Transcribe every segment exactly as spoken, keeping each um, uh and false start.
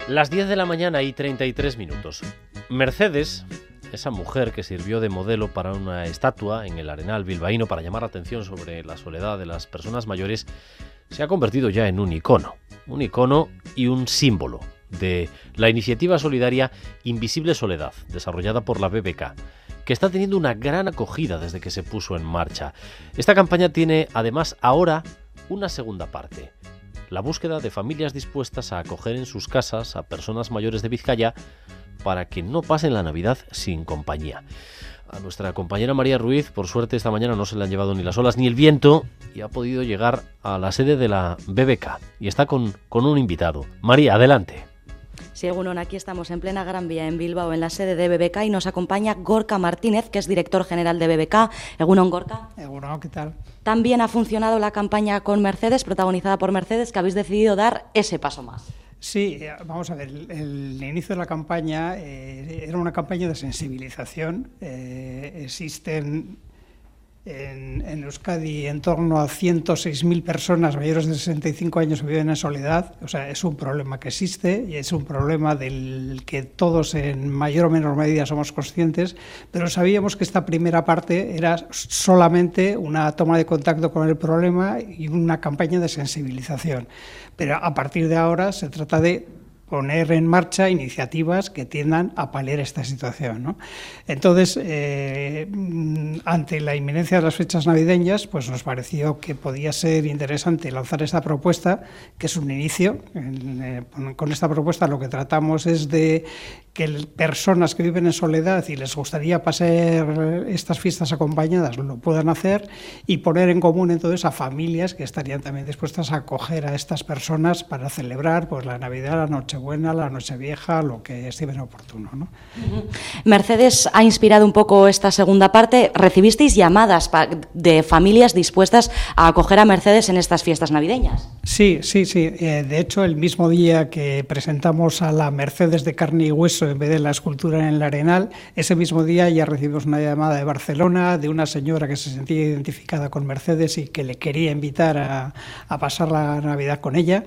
Las diez de la mañana y treinta y tres minutos. Mercedes, esa mujer que sirvió de modelo para una estatua en el Arenal bilbaíno para llamar la atención sobre la soledad de las personas mayores, se ha convertido ya en un icono. Un icono y un símbolo de la iniciativa solidaria Invisible Soledad, desarrollada por la B B K, que está teniendo una gran acogida desde que se puso en marcha. Esta campaña tiene, además, ahora una segunda parte: la búsqueda de familias dispuestas a acoger en sus casas a personas mayores de Vizcaya para que no pasen la Navidad sin compañía. A nuestra compañera María Ruiz, por suerte, esta mañana no se le han llevado ni las olas ni el viento y ha podido llegar a la sede de la B B K y está con, con un invitado. María, adelante. Sí, Egunon, aquí estamos en plena Gran Vía, en Bilbao, en la sede de B B K, y nos acompaña Gorka Martínez, que es director general de B B K. Egunon, Gorka. Egunon, ¿qué tal? También ha funcionado la campaña con Mercedes, protagonizada por Mercedes, que habéis decidido dar ese paso más. Sí, vamos a ver, el, el inicio de la campaña eh, era una campaña de sensibilización. Eh, existen en, en Euskadi en torno a ciento seis mil personas mayores de sesenta y cinco años que viven en soledad. O sea, es un problema que existe y es un problema del que todos en mayor o menor medida somos conscientes, pero sabíamos que esta primera parte era solamente una toma de contacto con el problema y una campaña de sensibilización. Pero a partir de ahora se trata de poner en marcha iniciativas que tiendan a paliar esta situación, ¿no? Entonces, eh, ante la inminencia de las fechas navideñas, pues nos pareció que podía ser interesante lanzar esta propuesta, que es un inicio. Eh, con esta propuesta lo que tratamos es de que personas que viven en soledad y les gustaría pasar estas fiestas acompañadas lo puedan hacer, y poner en común entonces a familias que estarían también dispuestas a acoger a estas personas para celebrar pues la Navidad, la Nochebuena, la Nochevieja, lo que estime oportuno, ¿no? Mercedes ha inspirado un poco esta segunda parte. ¿Recibisteis llamadas de familias dispuestas a acoger a Mercedes en estas fiestas navideñas? Sí, sí, sí. Eh, de hecho, el mismo día que presentamos a la Mercedes de carne y hueso en vez de la escultura en el Arenal, ese mismo día ya recibimos una llamada de Barcelona de una señora que se sentía identificada con Mercedes y que le quería invitar a, a pasar la Navidad con ella.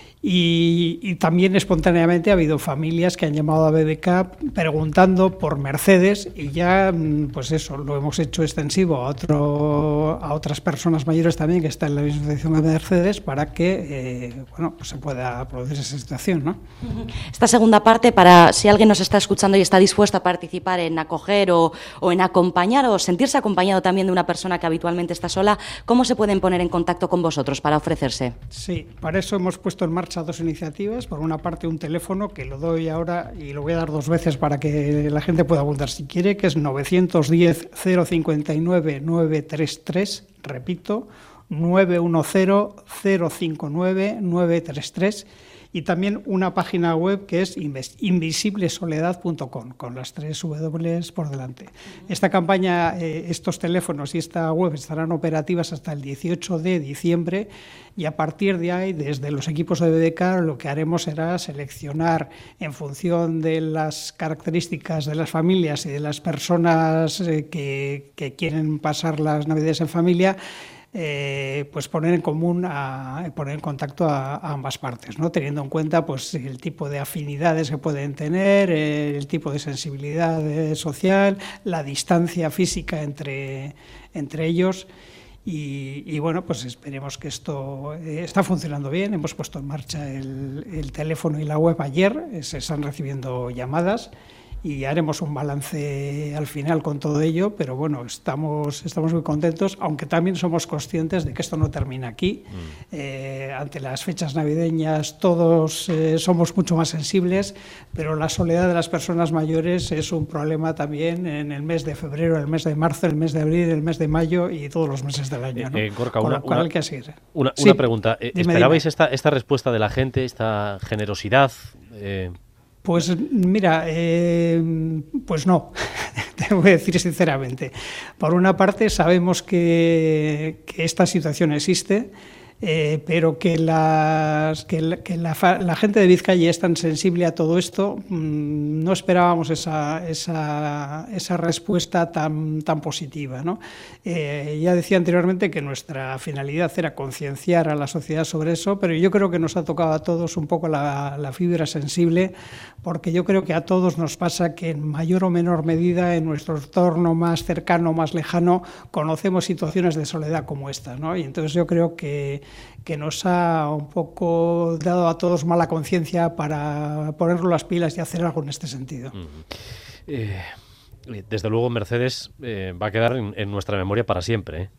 Y, y también espontáneamente ha habido familias que han llamado a B B K preguntando por Mercedes, y ya pues eso lo hemos hecho extensivo a otro a otras personas mayores también que están en la misma situación de Mercedes, para que eh, bueno pues se pueda producir esa situación, ¿no? Esta segunda parte, para si alguien nos está escuchando y está dispuesto a participar en acoger o, o en acompañar o sentirse acompañado también de una persona que habitualmente está sola, ¿cómo se pueden poner en contacto con vosotros para ofrecerse? Sí, para eso hemos puesto en marcha dos iniciativas. Por una parte, un teléfono que lo doy ahora y lo voy a dar dos veces para que la gente pueda apuntar si quiere, que es nueve uno cero, cero cinco nueve, nueve tres tres, repito, nueve uno cero, cero cinco nueve, nueve tres tres, y también una página web que es invisible soledad punto com, con las tres W por delante. Esta campaña, eh, estos teléfonos y esta web estarán operativas hasta el dieciocho de diciembre, y a partir de ahí, desde los equipos de B B K, lo que haremos será seleccionar en función de las características de las familias y de las personas eh, que, que quieren pasar las Navidades en familia, Eh, pues poner en común, a, poner en contacto a, a ambas partes, ¿no? Teniendo en cuenta pues el tipo de afinidades que pueden tener, eh, el tipo de sensibilidad eh, social, la distancia física entre, entre ellos. Y, y bueno, pues esperemos que esto eh, está funcionando bien. Hemos puesto en marcha el, el teléfono y la web ayer, eh, se están recibiendo llamadas, y haremos un balance al final con todo ello, pero bueno, estamos, estamos muy contentos, aunque también somos conscientes de que esto no termina aquí. Mm. Eh, ante las fechas navideñas todos eh, somos mucho más sensibles, pero la soledad de las personas mayores es un problema también en el mes de febrero, el mes de marzo, el mes de abril, el mes de mayo y todos los meses del año, ¿no? Eh, Gorka, con una, lo cual una, hay que seguir. Una, sí, una pregunta, eh, dime, ¿esperabais dime. Esta, esta respuesta de la gente, esta generosidad? Eh... Pues mira, eh, pues no, te voy a decir sinceramente. Por una parte, sabemos que, que esta situación existe. eh, pero que, las, que, la, que la, la gente de Vizcaya es tan sensible a todo esto, mmm, no esperábamos esa, esa, esa respuesta tan, tan positiva, ¿no? Eh, ya decía anteriormente que nuestra finalidad era concienciar a la sociedad sobre eso, pero yo creo que nos ha tocado a todos un poco la, la fibra sensible, porque yo creo que a todos nos pasa que en mayor o menor medida en nuestro entorno más cercano, más lejano, conocemos situaciones de soledad como esta, ¿no? Y entonces yo creo que, que nos ha un poco dado a todos mala conciencia para ponernos las pilas y hacer algo en este sentido. Uh-huh. eh, desde luego Mercedes eh, va a quedar en, en nuestra memoria para siempre, ¿eh?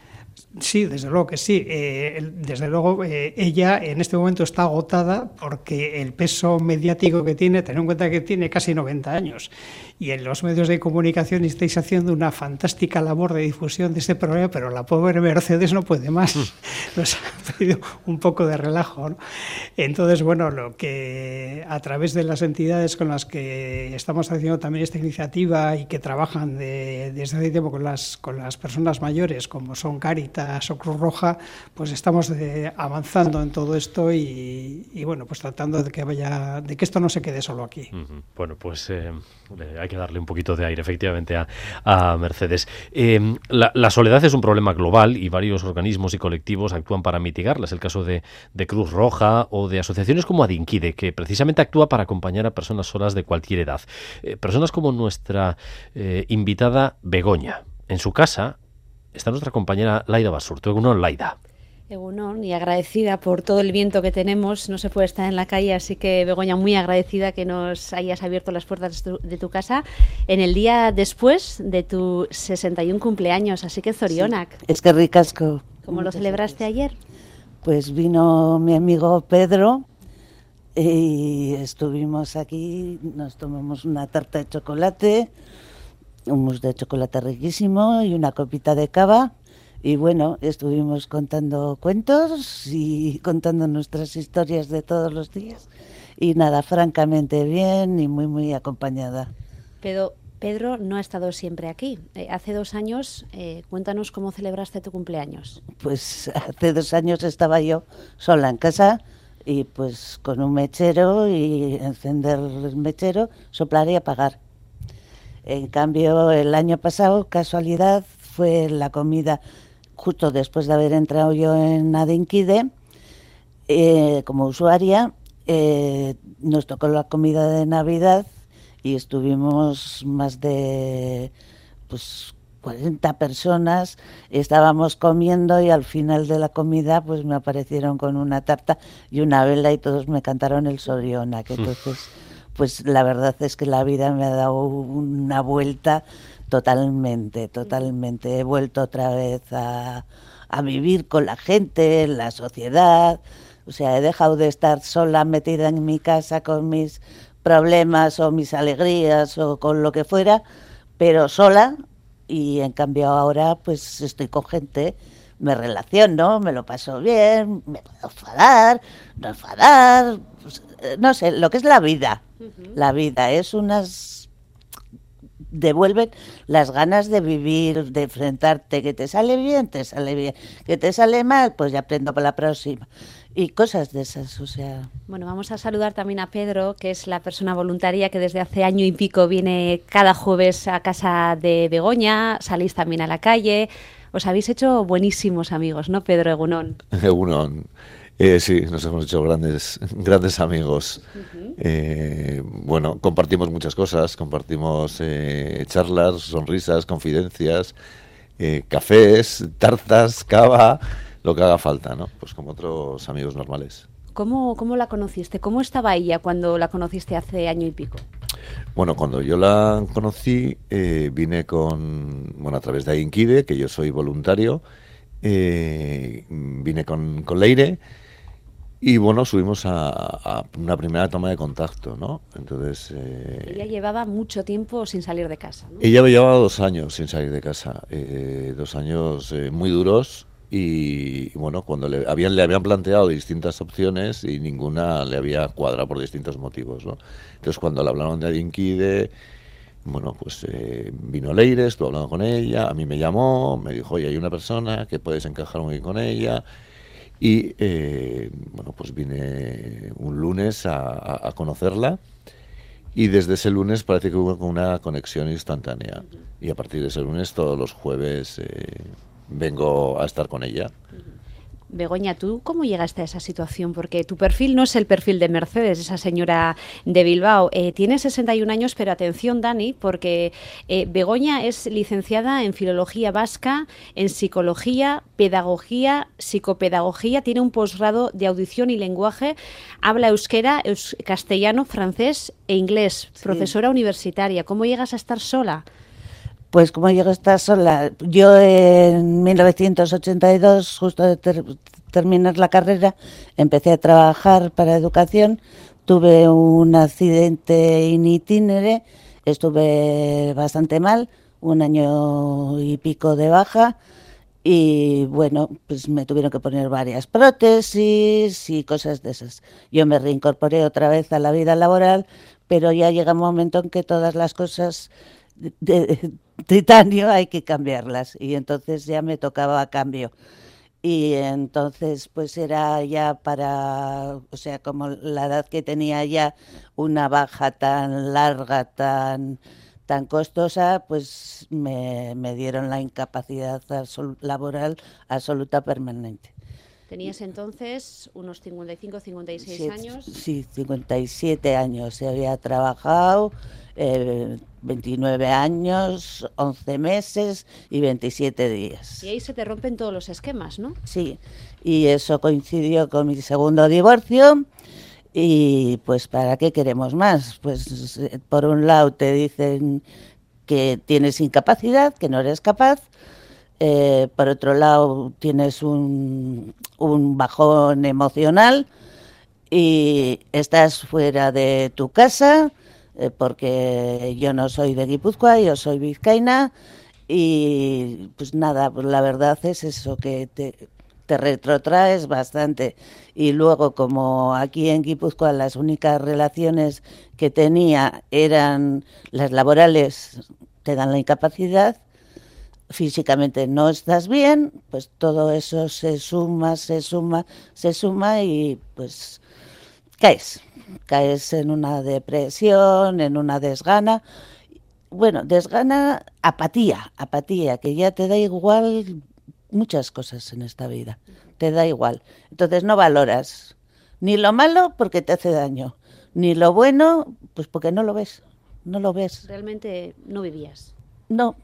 Sí, desde luego que sí. Eh, desde luego eh, ella en este momento está agotada porque el peso mediático que tiene, ten en cuenta que tiene casi noventa años y en los medios de comunicación estáis haciendo una fantástica labor de difusión de este programa, pero la pobre Mercedes no puede más. Nos ha pedido un poco de relajo, ¿no? Entonces, bueno, lo que a través de las entidades con las que estamos haciendo también esta iniciativa y que trabajan de, desde hace tiempo con las, con las personas mayores, como son Cáritas o Cruz Roja, pues estamos de, avanzando en todo esto y, y bueno, pues tratando de que vaya, de que esto no se quede solo aquí. Uh-huh. Bueno, pues eh, hay que darle un poquito de aire, efectivamente, a, a Mercedes. Eh, la, la soledad es un problema global y varios organismos y colectivos actúan para mitigarla. Es el caso de, de Cruz Roja o de asociaciones como Adinquide, que precisamente actúa para acompañar a personas solas de cualquier edad. Eh, personas como nuestra eh, invitada Begoña. En su casa está nuestra compañera Laida Basurto. Egunon, Laida. Egunon, y agradecida por todo el viento que tenemos. No se puede estar en la calle, así que Begoña, muy agradecida que nos hayas abierto las puertas de tu, de tu casa en el día después de tu sesenta y un cumpleaños, así que zorionak. Sí, es que ricasco. ¿Cómo lo celebraste ayer? Pues vino mi amigo Pedro y estuvimos aquí, nos tomamos una tarta de chocolate, un mousse de chocolate riquísimo y una copita de cava. Y bueno, estuvimos contando cuentos y contando nuestras historias de todos los días. Y nada, francamente bien y muy, muy acompañada. Pero Pedro no ha estado siempre aquí. Eh, hace dos años, eh, cuéntanos cómo celebraste tu cumpleaños. Pues hace dos años estaba yo sola en casa y pues con un mechero y encender el mechero, soplar y apagar. En cambio, el año pasado, casualidad, fue la comida justo después de haber entrado yo en Adinquide, eh, como usuaria, eh, nos tocó la comida de Navidad y estuvimos más de pues cuarenta personas, estábamos comiendo y al final de la comida pues me aparecieron con una tarta y una vela y todos me cantaron el Zorionak. Entonces, pues la verdad es que la vida me ha dado una vuelta totalmente, totalmente. He vuelto otra vez a, a vivir con la gente, en la sociedad. O sea, he dejado de estar sola metida en mi casa con mis problemas o mis alegrías o con lo que fuera, pero sola. Y en cambio ahora pues estoy con gente, me relaciono, me lo paso bien, me puedo enfadar, no enfadar, pues, no sé, lo que es la vida. Uh-huh. La vida es unas... devuelven las ganas de vivir, de enfrentarte, que te sale bien, te sale bien, que te sale mal, pues ya aprendo para la próxima. Y cosas de esas, o sea... Bueno, vamos a saludar también a Pedro, que es la persona voluntaria que desde hace año y pico viene cada jueves a casa de Begoña, salís también a la calle, os habéis hecho buenísimos amigos, ¿no, Pedro? Egunon. Egunon. Eh, sí, nos hemos hecho grandes, grandes amigos. Uh-huh. Eh, bueno, compartimos muchas cosas, compartimos eh, charlas, sonrisas, confidencias, eh, cafés, tartas, cava, lo que haga falta, ¿no? Pues como otros amigos normales. ¿Cómo, cómo la conociste? ¿Cómo estaba ella cuando la conociste hace año y pico? Bueno, cuando yo la conocí, eh, vine con, bueno, a través de Adinquide, que yo soy voluntario, eh, vine con, con Leire. Y bueno, subimos a, a una primera toma de contacto, ¿no? Entonces... Eh, ella llevaba mucho tiempo sin salir de casa, ¿no? Ella llevaba dos años sin salir de casa, eh, dos años eh, muy duros y, bueno, cuando le habían, le habían planteado distintas opciones y ninguna le había cuadrado por distintos motivos, ¿no? Entonces cuando le hablaron de Adinquide, bueno, pues eh, vino Leire, estuve hablando con ella, a mí me llamó, me dijo, oye, hay una persona que puedes encajar muy bien con ella... Y eh, bueno, pues vine un lunes a, a, a conocerla. Y desde ese lunes parece que hubo una conexión instantánea. Uh-huh. Y a partir de ese lunes, todos los jueves, eh, vengo a estar con ella. Uh-huh. Begoña, ¿tú cómo llegaste a esa situación? Porque tu perfil no es el perfil de Mercedes, esa señora de Bilbao. Eh, tiene sesenta y un años, pero atención, Dani, porque eh, Begoña es licenciada en Filología Vasca, en Psicología, Pedagogía, Psicopedagogía, tiene un posgrado de Audición y Lenguaje, habla euskera, eus- castellano, francés e inglés, sí. Profesora universitaria. ¿Cómo llegas a estar sola? Pues como llego a estar sola, yo en mil novecientos ochenta y dos, justo de ter- terminar la carrera, empecé a trabajar para educación, tuve un accidente in itinere, estuve bastante mal, un año y pico de baja, y bueno, pues me tuvieron que poner varias prótesis y cosas de esas. Yo me reincorporé otra vez a la vida laboral, pero ya llega un momento en que todas las cosas de, de titanio hay que cambiarlas, y entonces ya me tocaba cambio. Y entonces pues era ya para, o sea, como la edad que tenía ya, una baja tan larga, tan tan costosa, pues me, me dieron la incapacidad absol- laboral absoluta permanente. Tenías entonces unos cincuenta y cinco, cincuenta y seis Sí, años. Sí, cincuenta y siete años. Se había trabajado, eh, veintinueve años, once meses y veintisiete días. Y ahí se te rompen todos los esquemas, ¿no? Sí, y eso coincidió con mi segundo divorcio. Y pues, ¿para qué queremos más? Pues por un lado te dicen que tienes incapacidad, que no eres capaz. Eh, por otro lado tienes un, un bajón emocional y estás fuera de tu casa, eh, porque yo no soy de Guipúzcoa, yo soy vizcaína, y pues nada, pues la verdad es eso, que te... te retrotraes bastante. Y luego, como aquí en Guipúzcoa las únicas relaciones que tenía eran las laborales, te dan la incapacidad, físicamente no estás bien, pues todo eso se suma, se suma, se suma y pues caes, caes en una depresión, en una desgana. Bueno, desgana, apatía, apatía, que ya te da igual muchas cosas en esta vida, te da igual. Entonces no valoras ni lo malo porque te hace daño, ni lo bueno pues porque no lo ves, no lo ves. Realmente no vivías. No,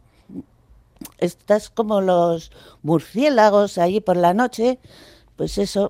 estás como los murciélagos allí por la noche, pues eso,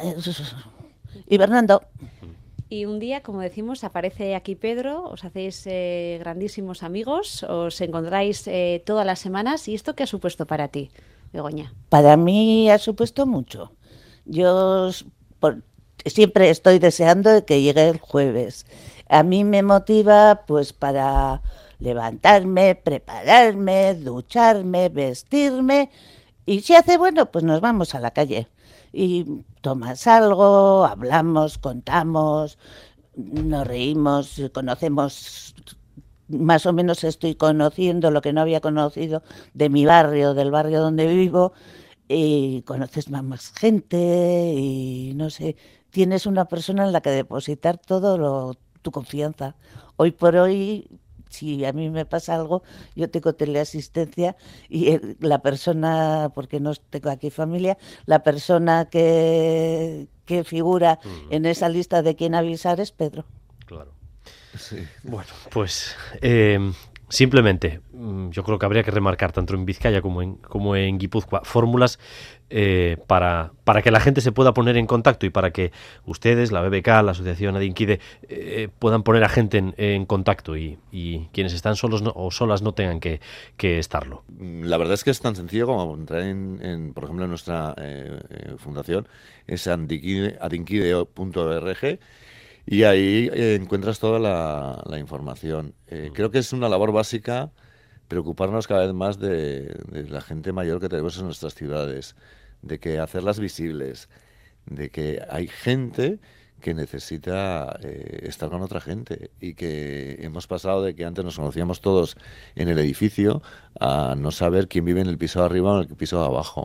hibernando. Y un día, como decimos, aparece aquí Pedro, os hacéis eh, grandísimos amigos, os encontráis eh, todas las semanas. ¿Y esto qué ha supuesto para ti, Begoña? Para mí ha supuesto mucho. Yo por, siempre estoy deseando que llegue el jueves. A mí me motiva pues para levantarme, prepararme, ducharme, vestirme, y si hace bueno, pues nos vamos a la calle. Y tomas algo, hablamos, contamos, nos reímos, conocemos, más o menos estoy conociendo lo que no había conocido de mi barrio, del barrio donde vivo, y conoces más gente y no sé, tienes una persona en la que depositar todo lo, tu confianza. Hoy por hoy, si a mí me pasa algo, yo tengo teleasistencia y el, la persona, porque no tengo aquí familia, la persona que, que figura uh-huh. en esa lista de quién avisar es Pedro. Claro. Sí. Bueno, pues eh, simplemente yo creo que habría que remarcar tanto en Vizcaya como en, como en Guipúzcoa fórmulas eh, para, para que la gente se pueda poner en contacto y para que ustedes, la B B K, la Asociación Adinquide, eh, puedan poner a gente en, en contacto y, y quienes están solos no, o solas no tengan que, que estarlo. La verdad es que es tan sencillo como entrar en, en por ejemplo, en nuestra eh, eh, fundación, es adinquide punto org. Y ahí eh, encuentras toda la, la información. Eh, creo que es una labor básica preocuparnos cada vez más de, de la gente mayor que tenemos en nuestras ciudades, de que hacerlas visibles, de que hay gente que necesita eh, estar con otra gente y que hemos pasado de que antes nos conocíamos todos en el edificio a no saber quién vive en el piso de arriba o en el piso de abajo.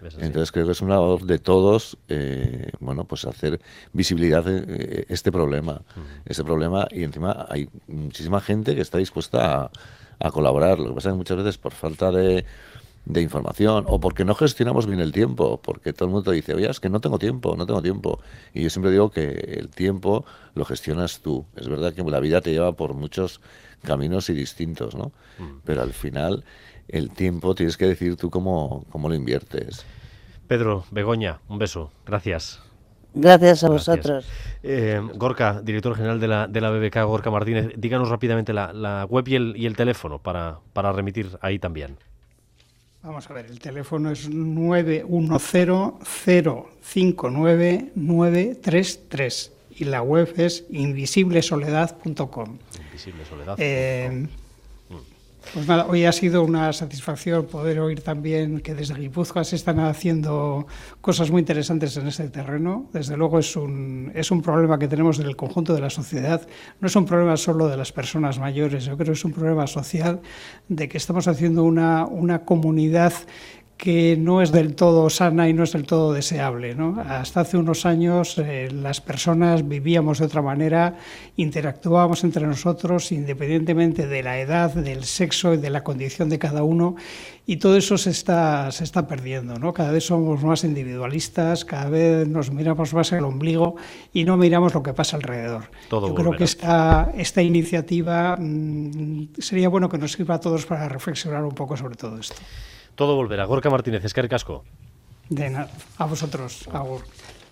Entonces creo que es una labor de todos, eh, bueno, pues hacer visibilidad de este problema, uh-huh. este problema, y encima hay muchísima gente que está dispuesta a, a colaborar. Lo que pasa es que muchas veces por falta de, de información o porque no gestionamos bien el tiempo, porque todo el mundo te dice, oye, es que no tengo tiempo, no tengo tiempo. Y yo siempre digo que el tiempo lo gestionas tú. Es verdad que la vida te lleva por muchos caminos y distintos, ¿no? Uh-huh. Pero al final el tiempo tienes que decir tú cómo, cómo lo inviertes. Pedro, Begoña, un beso. Gracias. Gracias a Gracias. vosotros. Eh, Gorka, director general de la, de la B B K, Gorka Martínez, díganos rápidamente la, la web y el, y el teléfono para, para remitir ahí también. Vamos a ver, el teléfono es nueve uno cero, cero cinco nueve, nueve tres tres y la web es invisible soledad punto com. Invisible Soledad. Eh, Pues nada, hoy ha sido una satisfacción poder oír también que desde Guipúzcoa se están haciendo cosas muy interesantes en este terreno. Desde luego es un, es un problema que tenemos en el conjunto de la sociedad. No es un problema solo de las personas mayores, yo creo que es un problema social de que estamos haciendo una, una comunidad que no es del todo sana y no es del todo deseable, ¿no? Hasta hace unos años eh, las personas vivíamos de otra manera, interactuábamos entre nosotros independientemente de la edad, del sexo y de la condición de cada uno, y todo eso se está, se está perdiendo, ¿no? Cada vez somos más individualistas, cada vez nos miramos más el ombligo y no miramos lo que pasa alrededor. Todo Yo creo que esta, esta iniciativa mmm, sería bueno que nos sirva a todos para reflexionar un poco sobre todo esto. Todo volverá. Gorka Martínez, eskerrik asko. De nada. A vosotros. Agur.